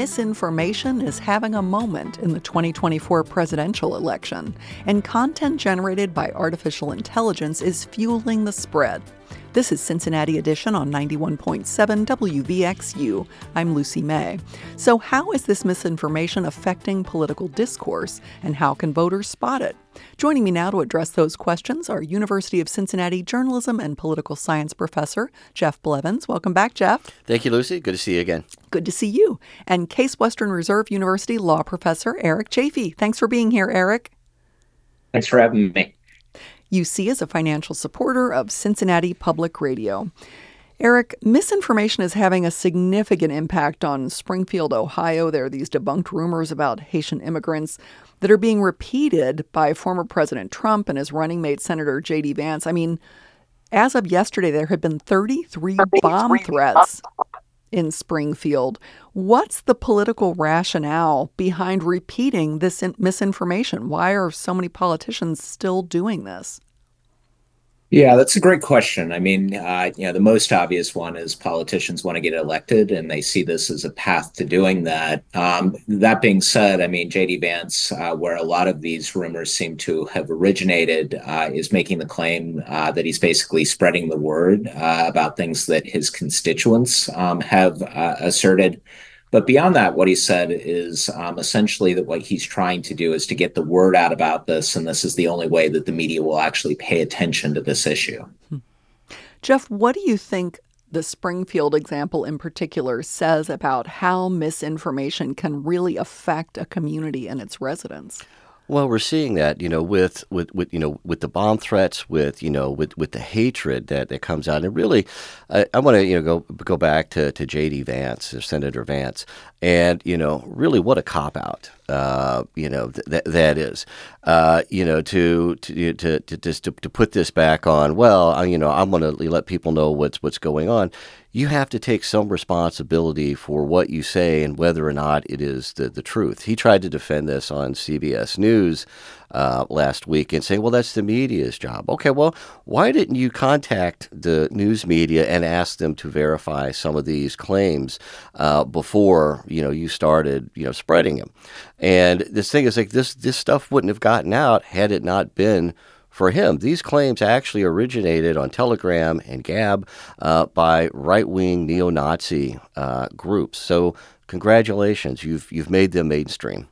misinformation is having a moment in the 2024 presidential election, and content generated by artificial intelligence is fueling the spread. This is Cincinnati Edition on 91.7 WVXU. I'm Lucy May. So how is this misinformation affecting political discourse, and how can voters spot it? Joining me now to address those questions are University of Cincinnati journalism and political science professor Jeff Blevins. Welcome back, Jeff. Thank you, Lucy. Good to see you again. Good to see you. And Case Western Reserve University law professor Eric Chafee. Thanks for being here, Eric. Thanks for having me. UC is a financial supporter of Cincinnati Public Radio. Eric, misinformation is having a significant impact on Springfield, Ohio. There are these debunked rumors about Haitian immigrants that are being repeated by former President Trump and his running mate, Senator J.D. Vance. I mean, as of yesterday, there had been 33 bomb threats in Springfield. What's the political rationale behind repeating this misinformation? Why are so many politicians still doing this? Yeah, that's a great question. I mean, the most obvious one is politicians want to get elected, and they see this as a path to doing that. That being said, I mean, J.D. Vance, where a lot of these rumors seem to have originated, is making the claim that he's basically spreading the word about things that his constituents have asserted. But beyond that, what he said is essentially that what he's trying to do is to get the word out about this, and this is the only way that the media will actually pay attention to this issue. Jeff, what do you think the Springfield example in particular says about how misinformation can really affect a community and its residents? Well, we're seeing that, with the bomb threats, with the hatred that comes out. And really, I want to, go back to J.D. Vance, Senator Vance, and, really what a cop-out, that is, to put this back on, well, I'm going to let people know what's going on. You have to take some responsibility for what you say and whether or not it is the truth. He tried to defend this on CBS News last week and say, well, that's the media's job. Okay, well, why didn't you contact the news media and ask them to verify some of these claims before, you started, spreading them? And this thing is like this stuff wouldn't have gotten out had it not been for him. These claims actually originated on Telegram and Gab by right-wing neo-Nazi groups. So congratulations, you've made them mainstream.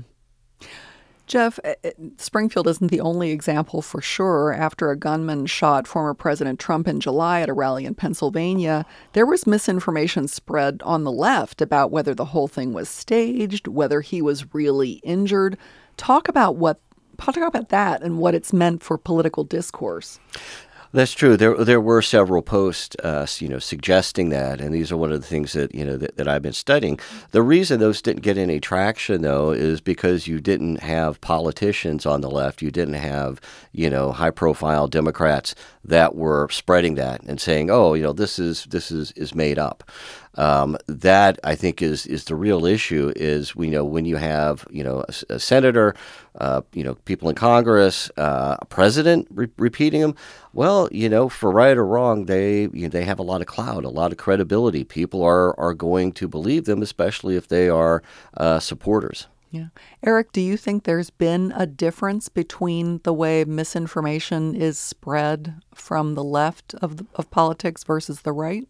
Jeff, Springfield isn't the only example for sure. After a gunman shot former President Trump in July at a rally in Pennsylvania, there was misinformation spread on the left about whether the whole thing was staged, whether he was really injured. Talk about that and what it's meant for political discourse. That's true. There were several posts, suggesting that, and these are one of the things that that I've been studying. The reason those didn't get any traction, though, is because you didn't have politicians on the left. You didn't have high-profile Democrats that were spreading that and saying, "Oh, this is made up." That I think is the real issue. Is when you have a senator, people in Congress, a president repeating them. Well, for right or wrong, they have a lot of clout, a lot of credibility. People are going to believe them, especially if they are supporters. Yeah. Eric, do you think there's been a difference between the way misinformation is spread from the left of politics versus the right?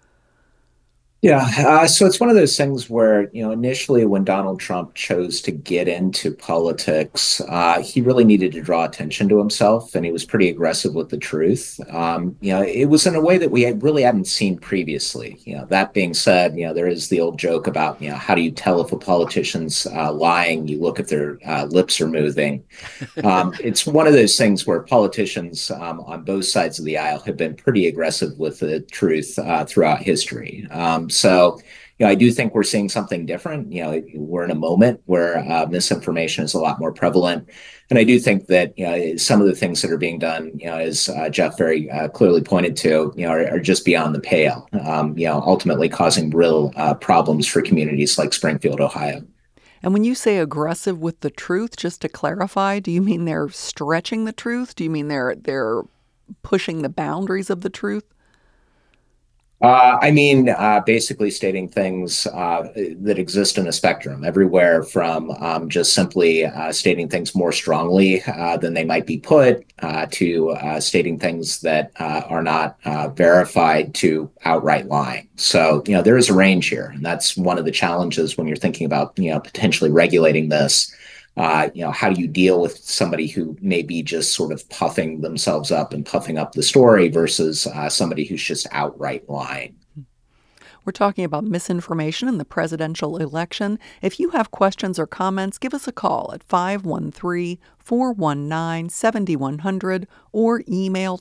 Yeah, so it's one of those things where, initially when Donald Trump chose to get into politics, he really needed to draw attention to himself, and he was pretty aggressive with the truth. It was in a way that we really hadn't seen previously. That being said, there is the old joke about, how do you tell if a politician's lying? You look if their lips are moving. It's one of those things where politicians on both sides of the aisle have been pretty aggressive with the truth throughout history. So, I do think we're seeing something different. We're in a moment where misinformation is a lot more prevalent. And I do think that, some of the things that are being done, as Jeff very clearly pointed to, are just beyond the pale, ultimately causing real problems for communities like Springfield, Ohio. And when you say aggressive with the truth, just to clarify, do you mean they're stretching the truth? Do you mean they're pushing the boundaries of the truth? Basically stating things that exist in a spectrum, everywhere from just simply stating things more strongly than they might be put, to stating things that are not verified, to outright lying. So, there is a range here, and that's one of the challenges when you're thinking about, potentially regulating this. How do you deal with somebody who may be just sort of puffing themselves up and puffing up the story versus somebody who's just outright lying? We're talking about misinformation in the presidential election. If you have questions or comments, give us a call at 513-419-7100 or email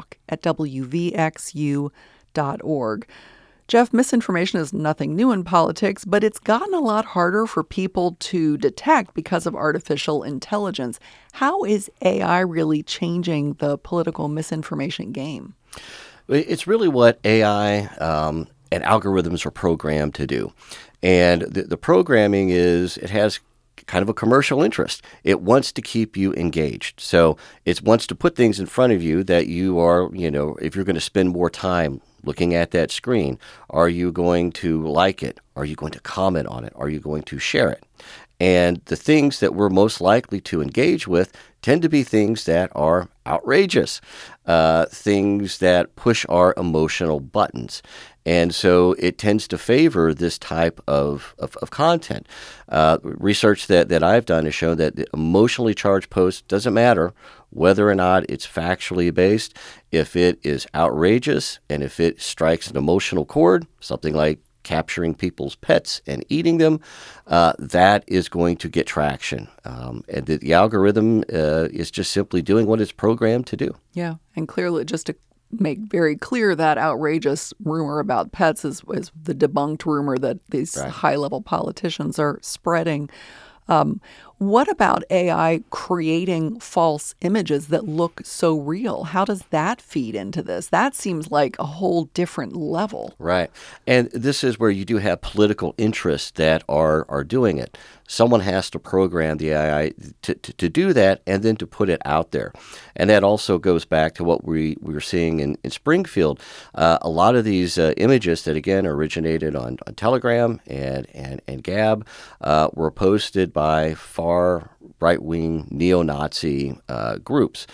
talk@wvxu.org. Jeff, misinformation is nothing new in politics, but it's gotten a lot harder for people to detect because of artificial intelligence. How is AI really changing the political misinformation game? It's really what AI and algorithms are programmed to do. And the programming is, it has kind of a commercial interest. It wants to keep you engaged. So it wants to put things in front of you that you are, if you're going to spend more time looking at that screen, are you going to like it? Are you going to comment on it? Are you going to share it? And the things that we're most likely to engage with tend to be things that are outrageous, things that push our emotional buttons. And so it tends to favor this type of content. Research that I've done has shown that the emotionally charged post doesn't matter whether or not it's factually based. If it is outrageous and if it strikes an emotional chord, something like capturing people's pets and eating them, that is going to get traction. And the algorithm is just simply doing what it's programmed to do. Yeah, and clearly, just to make very clear, that outrageous rumor about pets is the debunked rumor that these Right. high-level politicians are spreading. What about AI creating false images that look so real? How does that feed into this? That seems like a whole different level. Right. And this is where you do have political interests that are doing it. Someone has to program the AI to do that and then to put it out there. And that also goes back to what we were seeing in Springfield. A lot of these images that, again, originated on Telegram and Gab were posted by far right-wing neo-Nazi groups.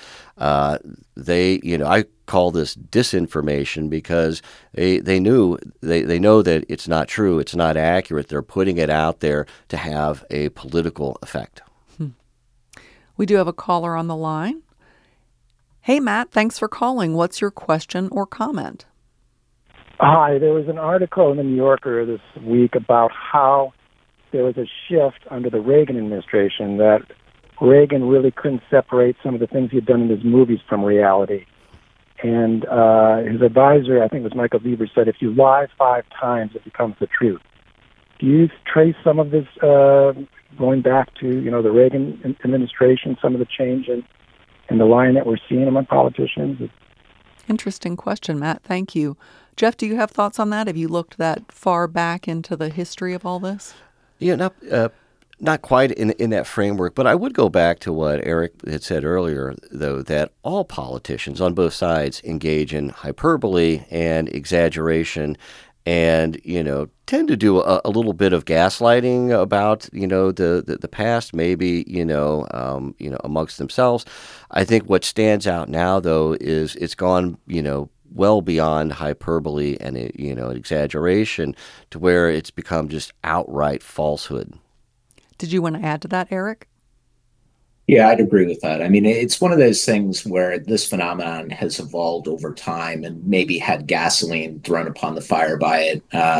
I call this disinformation because they know that it's not true, it's not accurate. They're putting it out there to have a political effect. We do have a caller on the line. Hey, Matt, thanks for calling. What's your question or comment? Hi, there was an article in the New Yorker this week about how there was a shift under the Reagan administration, that Reagan really couldn't separate some of the things he'd done in his movies from reality. And his advisor, I think it was Michael Lieber, said, if you lie 5 times, it becomes the truth. Do you trace some of this going back to, the Reagan administration, some of the change in the lying that we're seeing among politicians? Interesting question, Matt. Thank you. Jeff, do you have thoughts on that? Have you looked that far back into the history of all this? Yeah, not quite in that framework, but I would go back to what Eric had said earlier, though, that all politicians on both sides engage in hyperbole and exaggeration and, tend to do a little bit of gaslighting about, the past, maybe, amongst themselves. I think what stands out now, though, is it's gone, well beyond hyperbole and, exaggeration to where it's become just outright falsehood. Did you want to add to that, Eric? Yeah, I'd agree with that. I mean, it's one of those things where this phenomenon has evolved over time and maybe had gasoline thrown upon the fire by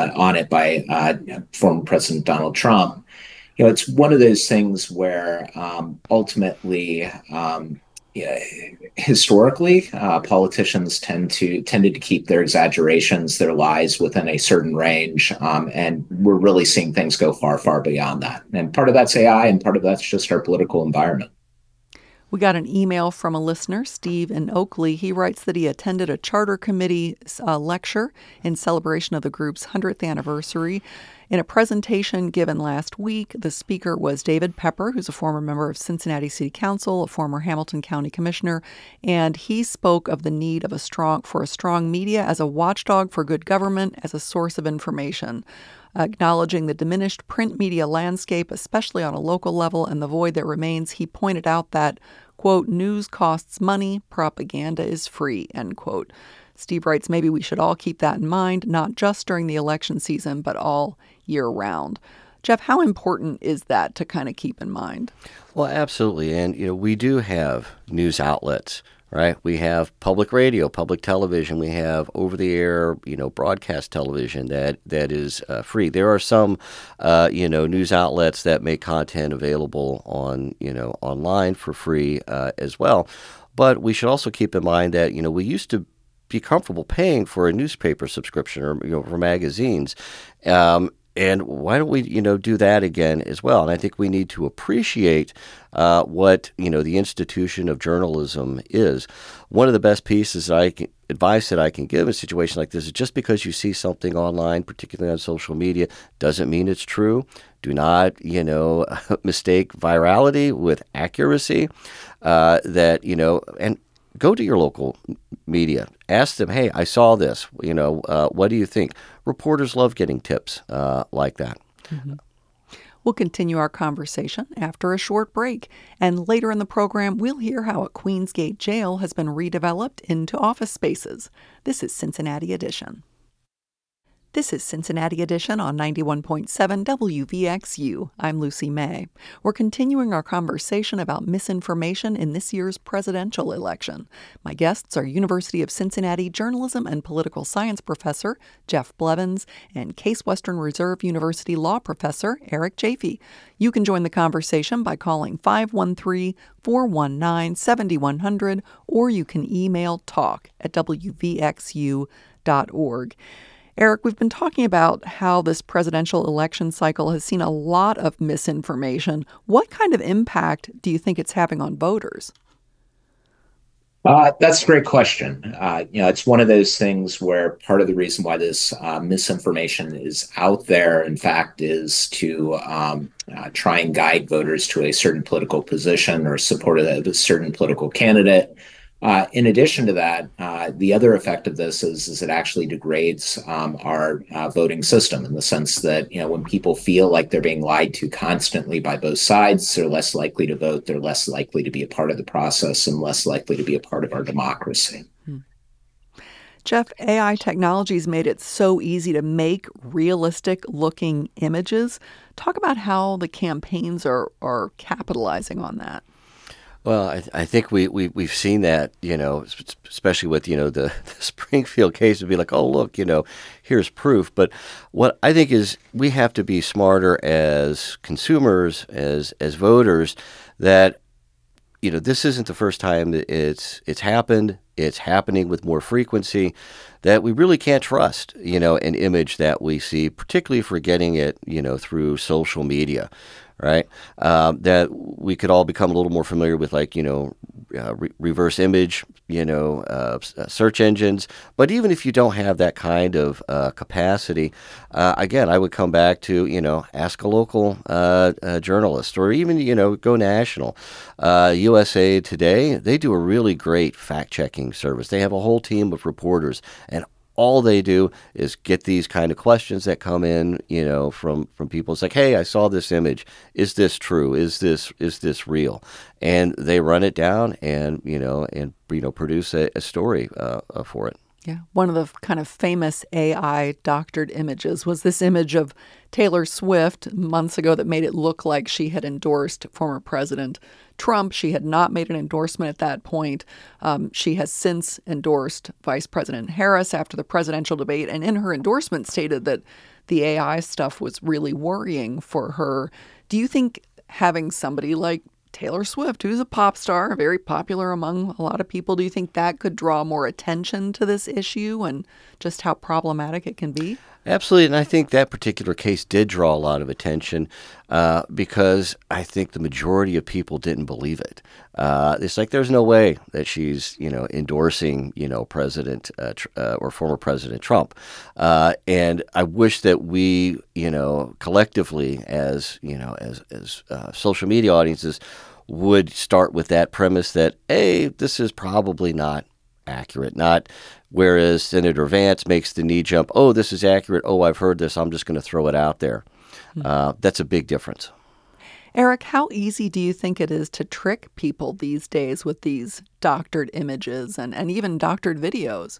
former President Donald Trump. It's one of those things where ultimately, yeah, historically, politicians tended to keep their exaggerations, their lies within a certain range, and we're really seeing things go far, far beyond that. And part of that's AI, and part of that's just our political environment. We got an email from a listener, Steve in Oakley. He writes that he attended a charter committee lecture in celebration of the group's 100th anniversary. In a presentation given last week, the speaker was David Pepper, who's a former member of Cincinnati City Council, a former Hamilton County Commissioner, and he spoke of the need of for a strong media as a watchdog for good government, as a source of information. Acknowledging the diminished print media landscape, especially on a local level, and the void that remains, he pointed out that, quote, news costs money, propaganda is free, end quote. Steve writes, maybe we should all keep that in mind, not just during the election season, but all year round. Jeff, how important is that to kind of keep in mind? Well, absolutely. And, we do have news outlets, right? We have public radio, public television. We have over-the-air, broadcast television that is free. There are some, news outlets that make content available on, online for free as well. But we should also keep in mind that, we used to be comfortable paying for a newspaper subscription or, for magazines. And why don't we, do that again as well? And I think we need to appreciate what, the institution of journalism is. One of the best pieces advice that I can give in a situation like this is just because you see something online, particularly on social media, doesn't mean it's true. Do not, mistake virality with accuracy. And go to your local media. Ask them, hey, I saw this. What do you think? Reporters love getting tips like that. Mm-hmm. We'll continue our conversation after a short break. And later in the program, we'll hear how a Queensgate jail has been redeveloped into office spaces. This is Cincinnati Edition. This is Cincinnati Edition on 91.7 WVXU. I'm Lucy May. We're continuing our conversation about misinformation in this year's presidential election. My guests are University of Cincinnati journalism and political science professor Jeff Blevins and Case Western Reserve University law professor Eric Chafee. You can join the conversation by calling 513-419-7100, or you can email talk@wvxu.org. Eric, we've been talking about how this presidential election cycle has seen a lot of misinformation. What kind of impact do you think it's having on voters? That's a great question. It's one of those things where part of the reason why this misinformation is out there, in fact, is to try and guide voters to a certain political position or support of a certain political candidate. In addition to that, the other effect of this is it actually degrades our voting system, in the sense that, when people feel like they're being lied to constantly by both sides, they're less likely to vote, they're less likely to be a part of the process, and less likely to be a part of our democracy. Jeff, AI technology's made it so easy to make realistic-looking images. Talk about how the campaigns are capitalizing on that. Well, I think we've seen that, especially with, the Springfield case, would be like, oh, look, here's proof. But what I think is we have to be smarter as consumers, as voters, that, this isn't the first time that it's happened. It's happening with more frequency, that we really can't trust, an image that we see, particularly if we're getting it, through social media. Right, that we could all become a little more familiar with, reverse image, search engines. But even if you don't have that kind of capacity, again, I would come back to, ask a local journalist, or even, go national. USA Today, they do a really great fact-checking service. They have a whole team of reporters, and all they do is get these kind of questions that come in, from people. It's like, hey, I saw this image. Is this true? Is this real? And they run it down and produce a story for it. Yeah. One of the kind of famous AI doctored images was this image of Taylor Swift months ago that made it look like she had endorsed former President Trump. She had not made an endorsement at that point. She has since endorsed Vice President Harris after the presidential debate, and in her endorsement stated that the AI stuff was really worrying for her. Do you think having somebody like Taylor Swift, who's a pop star, very popular among a lot of people, do you think that could draw more attention to this issue and just how problematic it can be? Absolutely, and I think that particular case did draw a lot of attention because I think the majority of people didn't believe it. It's like there's no way that she's, endorsing, President or former President Trump. And I wish that we, collectively, as social media audiences, would start with that premise that, hey, this is probably not accurate. Not whereas Senator Vance makes the knee jump, oh, this is accurate. Oh, I've heard this. I'm just going to throw it out there. That's a big difference. Eric, how easy do you think it is to trick people these days with these doctored images and even doctored videos?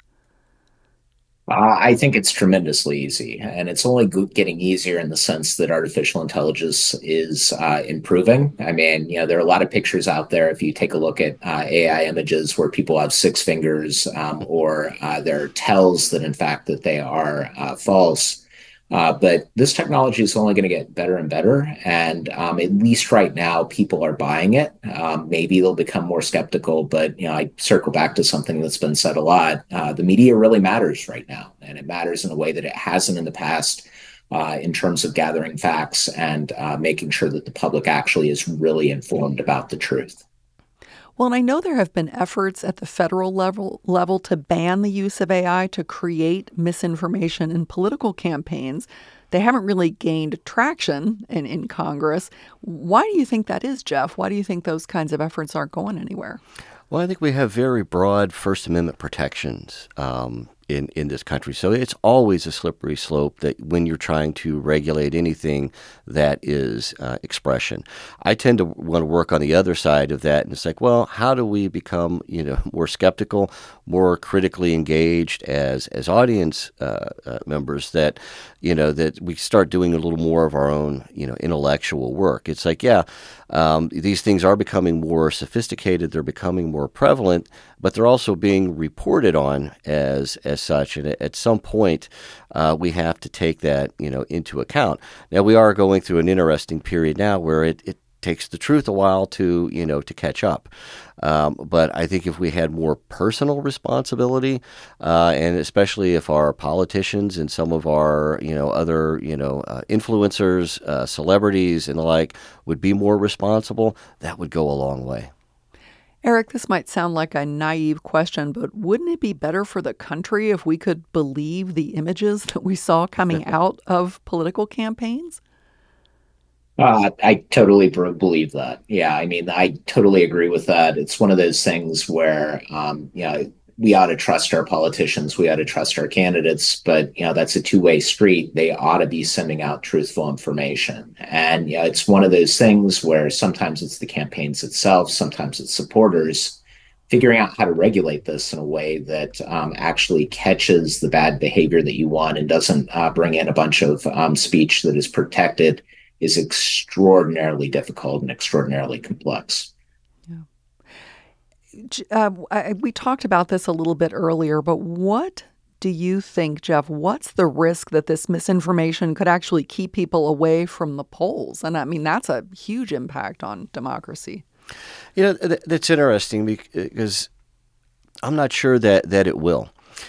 I think it's tremendously easy, and it's only getting easier in the sense that artificial intelligence is improving. I mean, there are a lot of pictures out there. If you take a look at AI images where people have six fingers, or there are tells that, in fact, that they are false. But this technology is only going to get better and better. And at least right now, people are buying it. Maybe they'll become more skeptical. But, I circle back to something that's been said a lot. The media really matters right now. And it matters in a way that it hasn't in the past in terms of gathering facts and making sure that the public actually is really informed about the truth. Well, and I know there have been efforts at the federal level to ban the use of AI to create misinformation in political campaigns. They haven't really gained traction in Congress. Why do you think that is, Jeff? Why do you think those kinds of efforts aren't going anywhere? Well, I think we have very broad First Amendment protections in this country. So it's always a slippery slope that when you're trying to regulate anything that is expression. I tend to want to work on the other side of that. And it's like, well, how do we become, more skeptical, more critically engaged as audience members that, that we start doing a little more of our own, intellectual work. It's like, these things are becoming more sophisticated. They're becoming more prevalent, but they're also being reported on as such. And at some point, we have to take that, into account. Now, we are going through an interesting period now where it takes the truth a while to catch up. But I think if we had more personal responsibility, and especially if our politicians and some of our, other, influencers, celebrities and the like would be more responsible, that would go a long way. Eric, this might sound like a naive question, but wouldn't it be better for the country if we could believe the images that we saw coming out of political campaigns? I totally believe that. Yeah, I mean, I totally agree with that. It's one of those things where, we ought to trust our politicians, we ought to trust our candidates, but, that's a two-way street. They ought to be sending out truthful information. And, it's one of those things where sometimes it's the campaigns itself, sometimes it's supporters figuring out how to regulate this in a way that actually catches the bad behavior that you want and doesn't bring in a bunch of speech that is protected is extraordinarily difficult and extraordinarily complex. We talked about this a little bit earlier, but what do you think, Jeff, what's the risk that this misinformation could actually keep people away from the polls? And I mean, that's a huge impact on democracy. That's interesting because I'm not sure that it will.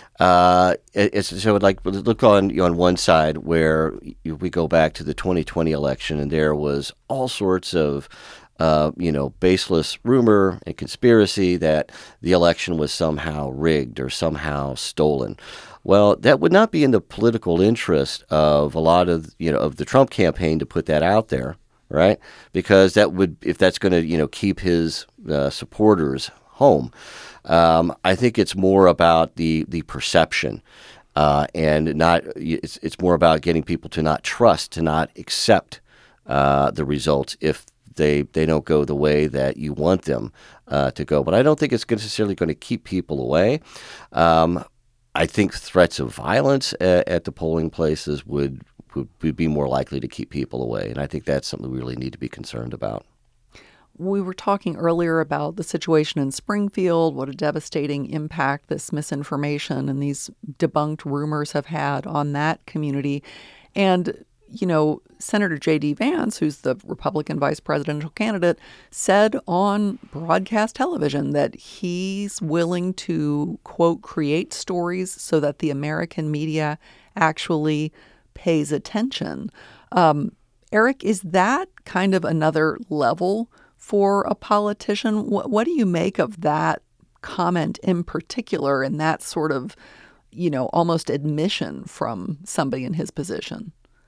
So like look on one side where we go back to the 2020 election, and there was all sorts of baseless rumor and conspiracy that the election was somehow rigged or somehow stolen. Well, that would not be in the political interest of a lot of of the Trump campaign to put that out there, right? Because that would, if that's going to keep his supporters home. I think it's more about the perception, and not. It's more about getting people to not trust, to not accept the results if they don't go the way that you want them to go. But I don't think it's necessarily going to keep people away. I think threats of violence at the polling places would be more likely to keep people away, and I think that's something we really need to be concerned about. We were talking earlier about the situation in Springfield, what a devastating impact this misinformation and these debunked rumors have had on that community. And Senator J.D. Vance, who's the Republican vice presidential candidate, said on broadcast television that he's willing to, quote, create stories so that the American media actually pays attention. Eric, is that kind of another level for a politician? What do you make of that comment in particular and that sort of, almost admission from somebody in his position?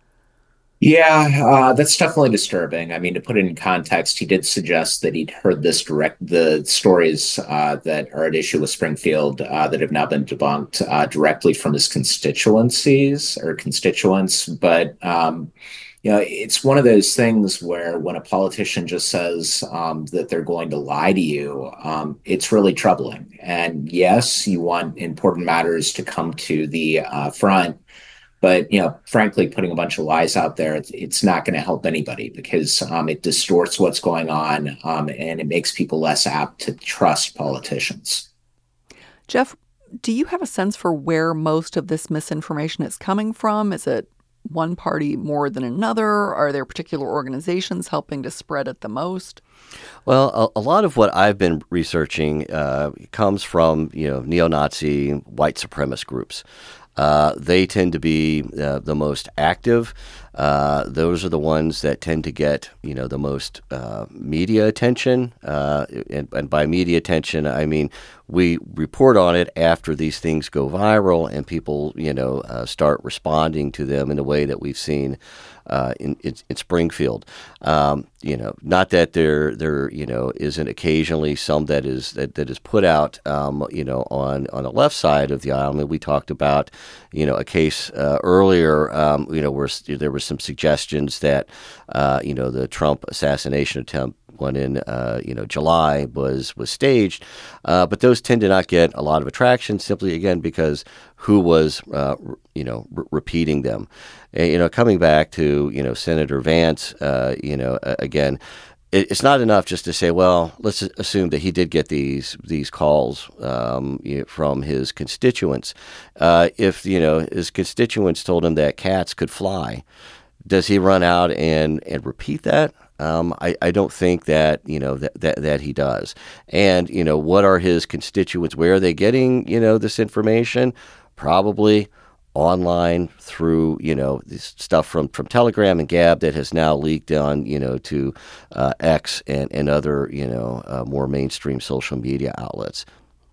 Yeah, that's definitely disturbing. I mean, to put it in context, he did suggest that he'd heard the stories that are at issue with Springfield that have now been debunked directly from his constituencies or constituents. But it's one of those things where when a politician just says that they're going to lie to you, it's really troubling. And yes, you want important matters to come to the front. But, frankly, putting a bunch of lies out there, it's not going to help anybody because it distorts what's going on and it makes people less apt to trust politicians. Jeff, do you have a sense for where most of this misinformation is coming from? Is it one party more than another? Are there particular organizations helping to spread it the most? Well, a lot of what I've been researching comes from, neo-Nazi white supremacist groups. They tend to be the most active. Those are the ones that tend to get, the most media attention. And by media attention, I mean we report on it after these things go viral and people, start responding to them in a way that we've seen in Springfield. Not that there isn't occasionally some that is put out, on the left side of the aisle. I mean, we talked about, a case earlier, where there were some suggestions that, the Trump assassination attempt one in July was staged, but those tend to not get a lot of attraction simply again because who was repeating them. Coming back to Senator Vance, again, it's not enough just to say, well, let's assume that he did get these calls from his constituents. If his constituents told him that cats could fly, does he run out and repeat that? I don't think that that he does. And what are his constituents? Where are they getting this information? Probably online through this stuff from Telegram and Gab that has now leaked on to X and other more mainstream social media outlets.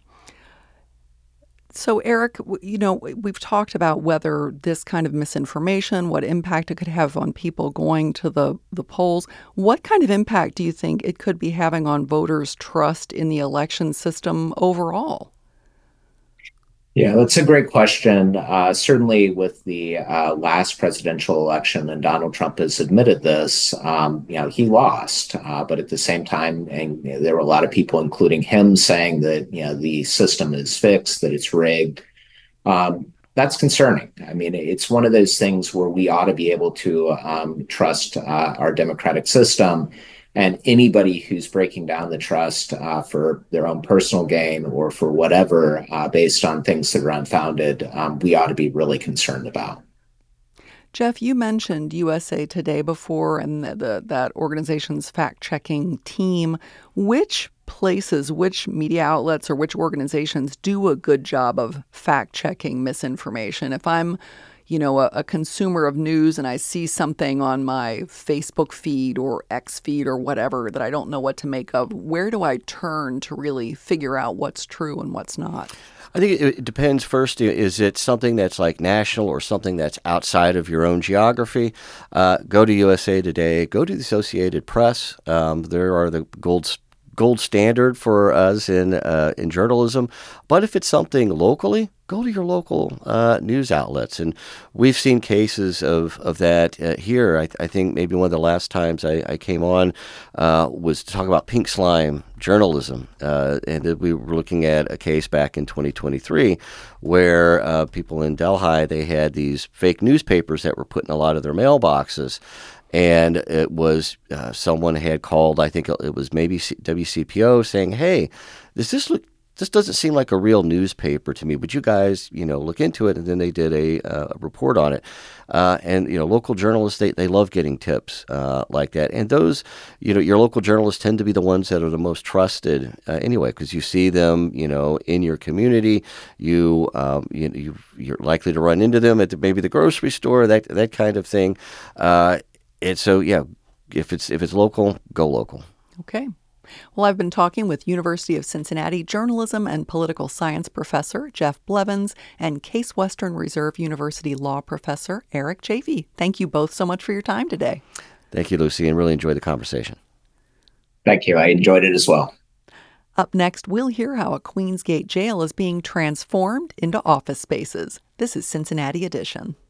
So, Eric, we've talked about whether this kind of misinformation, what impact it could have on people going to the polls. What kind of impact do you think it could be having on voters' trust in the election system overall? Yeah, that's a great question. Certainly with the last presidential election, and Donald Trump has admitted this, he lost. But at the same time, and there were a lot of people, including him, saying that, the system is fixed, that it's rigged. That's concerning. I mean, it's one of those things where we ought to be able to trust our democratic system. And anybody who's breaking down the trust for their own personal gain or for whatever, based on things that are unfounded, we ought to be really concerned about. Jeff, you mentioned USA Today before and that organization's fact-checking team. Which places, which media outlets, or which organizations do a good job of fact-checking misinformation? If I'm a consumer of news and I see something on my Facebook feed or X feed or whatever that I don't know what to make of, where do I turn to really figure out what's true and what's not? I think it depends. First, is it something that's like national or something that's outside of your own geography? Go to USA Today, go to the Associated Press. There are the gold standard for us in journalism. But if it's something locally, go to your local news outlets. And we've seen cases of that here. I think maybe one of the last times I came on was to talk about pink slime journalism. And we were looking at a case back in 2023 where people in Delhi, they had these fake newspapers that were put in a lot of their mailboxes. And it was someone had called, I think it was maybe WCPO, saying, hey, does this look this doesn't seem like a real newspaper to me. But you guys, look into it, and then they did a report on it. And local journalists, they love getting tips like that. And those, your local journalists tend to be the ones that are the most trusted anyway, because you see them, in your community. You're likely to run into them at maybe the grocery store, that kind of thing. And so, yeah, if it's local, go local. Okay. Well, I've been talking with University of Cincinnati journalism and political science professor Jeff Blevins and Case Western Reserve University law professor Eric Chafee. Thank you both so much for your time today. Thank you, Lucy, and really enjoyed the conversation. Thank you. I enjoyed it as well. Up next, we'll hear how a Queensgate jail is being transformed into office spaces. This is Cincinnati Edition.